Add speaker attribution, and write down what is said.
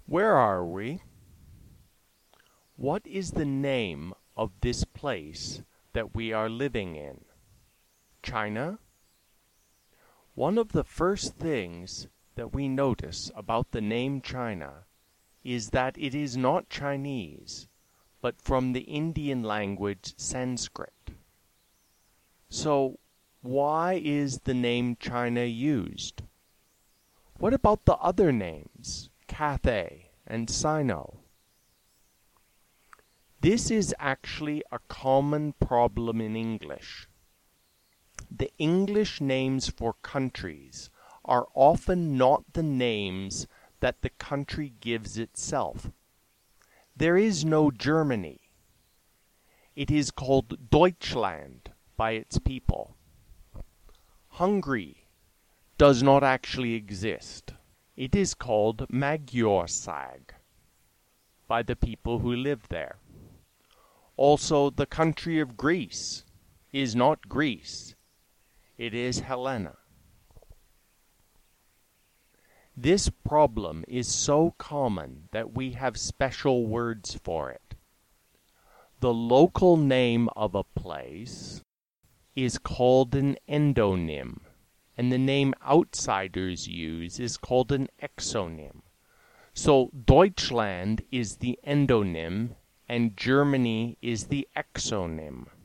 Speaker 1: Where are we? What is the name of this place that we are living in? China? One of the first things that we notice about the name China is that it is not Chinese, but from the Indian language Sanskrit. So, why is the name China used? What about the other names, Cathay and Sino? This is actually a common problem in English. The English names for countries are often not the names that the country gives itself. There is no Germany. It is called Deutschland by its people. Hungary does not actually exist. It is called Magyarország by the people who live there. Also, the country of Greece is not Greece. It is Helena. This problem is so common that we have special words for it. The local name of a place is called an endonym, and the name outsiders use is called an exonym. So Deutschland is the endonym, and Germany is the exonym.